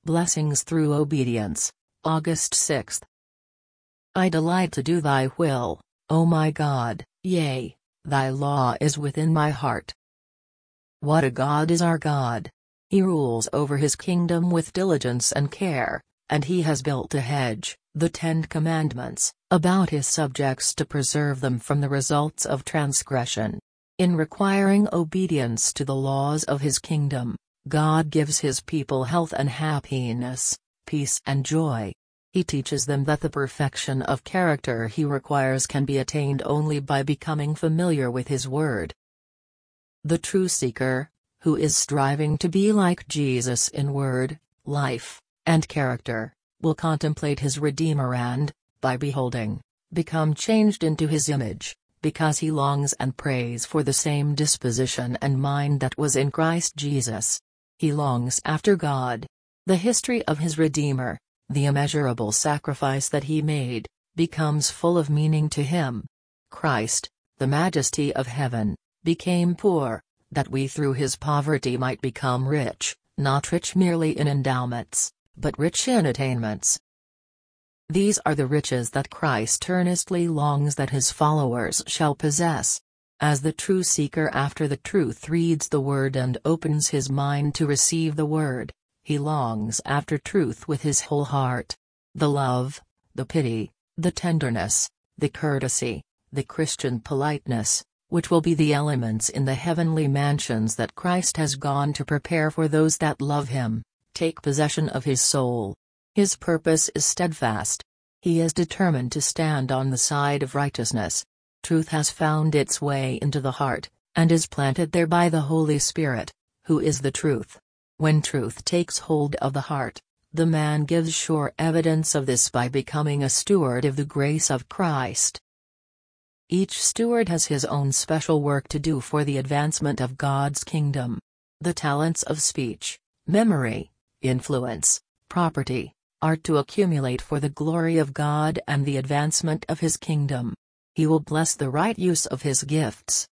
Blessings through obedience, August 6. I delight to do thy will, O my God, yea, thy law is within my heart. What a God is our God! He rules over his kingdom with diligence and care, and he has built a hedge, the 10 Commandments, about his subjects to preserve them from the results of transgression. In requiring obedience to the laws of his kingdom, God gives his people health and happiness, peace and joy. He teaches them that the perfection of character he requires can be attained only by becoming familiar with his word. The true seeker, who is striving to be like Jesus in word, life, and character, will contemplate his Redeemer and, by beholding, become changed into his image, because he longs and prays for the same disposition and mind that was in Christ Jesus. He longs after God. The history of his Redeemer, the immeasurable sacrifice that he made, becomes full of meaning to him. Christ, the majesty of heaven, became poor, that we through his poverty might become rich, not rich merely in endowments, but rich in attainments. These are the riches that Christ earnestly longs that his followers shall possess. As the true seeker after the truth reads the word and opens his mind to receive the word, he longs after truth with his whole heart. The love, the pity, the tenderness, the courtesy, the Christian politeness, which will be the elements in the heavenly mansions that Christ has gone to prepare for those that love him, take possession of his soul. His purpose is steadfast. He is determined to stand on the side of righteousness. Truth has found its way into the heart, and is planted there by the Holy Spirit, who is the truth. When truth takes hold of the heart, the man gives sure evidence of this by becoming a steward of the grace of Christ. Each steward has his own special work to do for the advancement of God's kingdom. The talents of speech, memory, influence, property, are to accumulate for the glory of God and the advancement of his kingdom. He will bless the right use of his gifts,